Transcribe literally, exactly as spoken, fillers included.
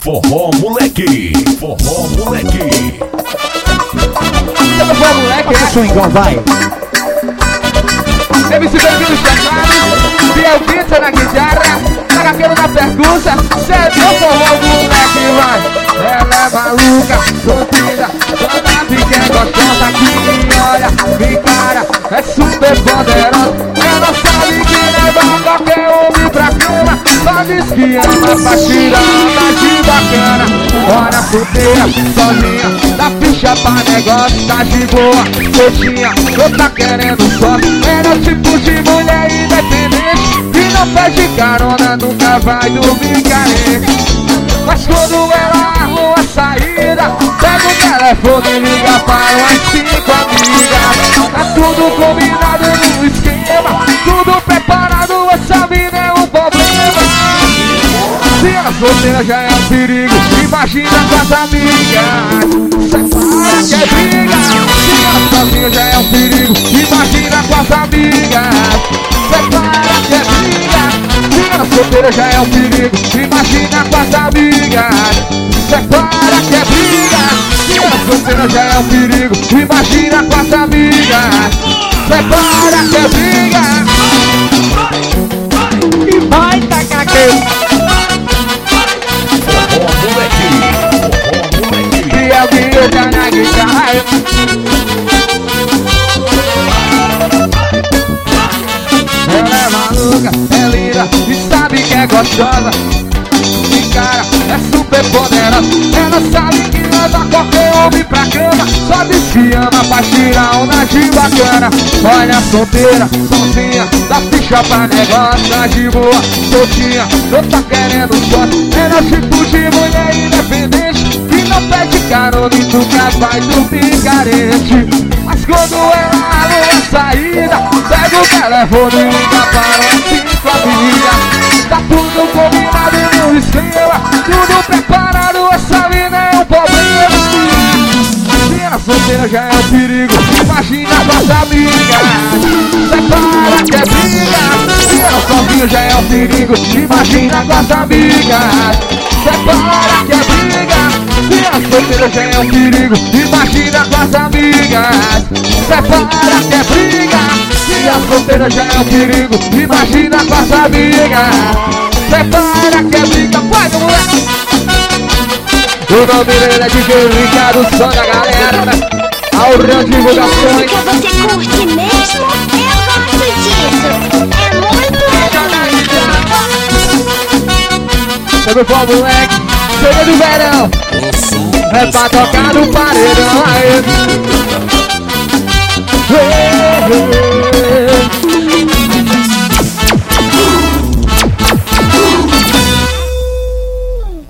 Forró moleque, forró moleque. Forró moleque, é swingão, vai. M C Baby no chacado, Biel Pizza na guitarra, Tagaqueiro na percussa, cê é forró moleque, vai. Ela é maluca, solteira, toda pequena, gostosa que olha, me cara, é super poderosa. Ela sabe que leva qualquer homem pra cama, só diz que ama pra tirar uma de bacana. Olha solteira, sozinha, dá ficha pra negócio, tá de boa, soltinha, não tá querendo só. Era o tipo de mulher independente, que não pede carona, nunca vai dormir carente. Mas quando ela arruma a saída, pega o telefone e liga para umas cinco amigas. Tá tudo combinado no esquema, tudo preparado, essa vida é um problema. Se ela solteira já é um perigo, imagina com as amigas. Separa que é briga. Se ela sozinha já é um perigo, imagina com as amigas. Separa que é briga. Se ela solteira já é um perigo, imagina com as amigas. Separa que é briga. Se ela solteira já é um perigo, imagina com as amigas. Separa que é briga. E vai tacar aquele e alguém tá na guitarra. Ela é maluca, é linda e sabe que é gostosa. E cara, é super poderosa. Ela sabe que leva qualquer homem pra cama, só diz que ama pra tirar onda de bacana. Olha solteira, sozinha, dá ficha pra negócio, tá de boa, soltinha, não tá querendo só. Ela é tipo de mulher independente, que não pede carona e nunca vai dormir carente. Mas quando ela arruma a saída, pega o telefone e liga para as cinco amigas. Tá tudo combinado no esquema, tudo preparado, essa vida é um problema. Se ela solteira já é um perigo, imagina com as amigas. Separa que é briga. Se ela sozinha já é um perigo, imagina com as amigas. Separa que é briga. Se ela solteira já é um perigo, imagina com as amigas. Separa que é briga. Se a solteira já é um perigo, imagina com as amigas. Separa que é briga, vai do moleque. O nome dele é D J Ricardo, som da galera. Aurel Divulgações. Que você curte mesmo? Eu gosto disso. É muito legal. Sabe qual moleque? Chega do verão. É pra tocar no paredão. Aê.